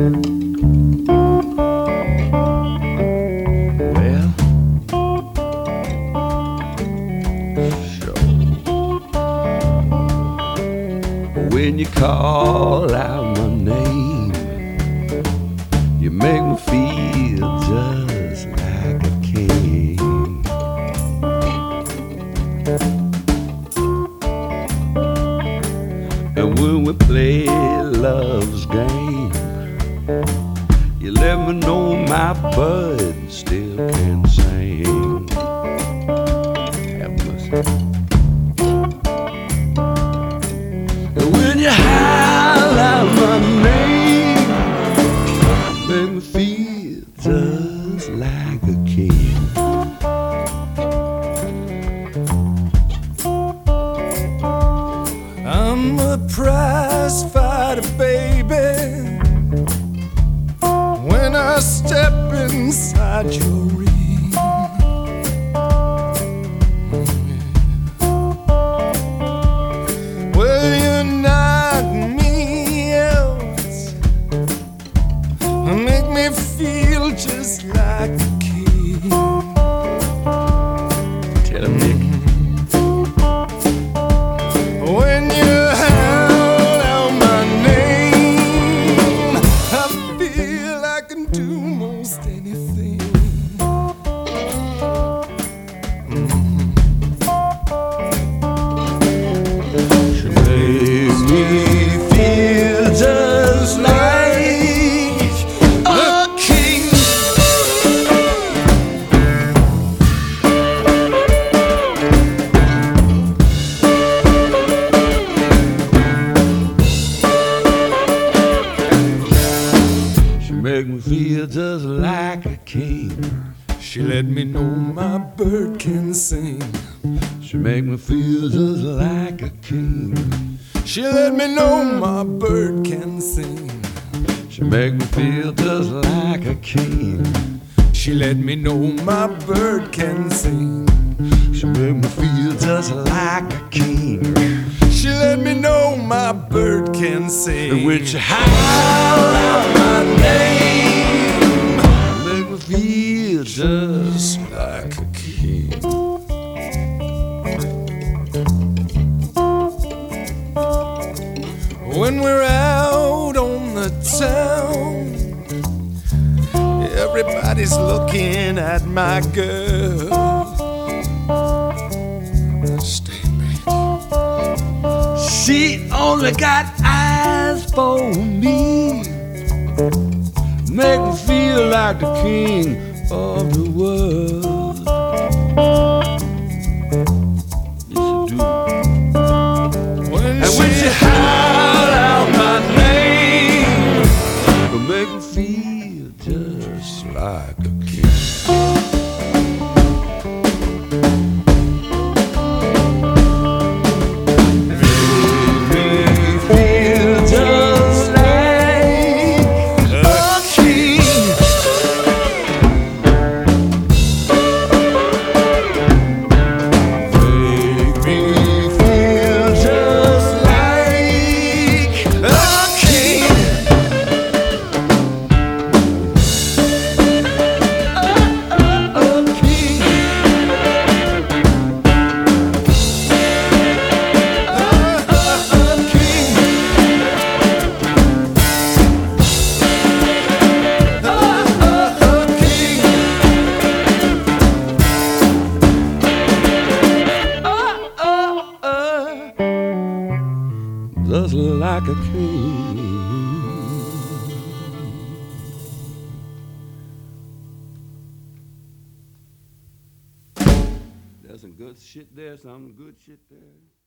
Well, sure. When you call out my name, you make me feel just like a king. And when we play love's game, you let me know my bud still can sing. Have mercy. And when you howl out my name, make me feel just like a king. I'm a prize fighter, baby. When I step inside your ring, well, you knock me out, make me feel just like a king. Tell him, Nick. When you howl out my name, I feel I can do most anything. She makes me feel just like a king. She make me feel just like a king. She let me know my bird can sing. She make me feel just like a king. She let me know my bird can sing. She make me feel just like a king. She let me know my bird can sing. She make me feel just like a king. She let me know my bird can sing. And when she howl out my name, make me feel just like a king. When we're out on the town, everybody's looking at my girl. Stay back. She only got eyes for me. Make me feel like the king of the world. Yes, you do. And when she howl out my name, it'll make me feel just like a king. Just like a king. There's some good shit there, some good shit there.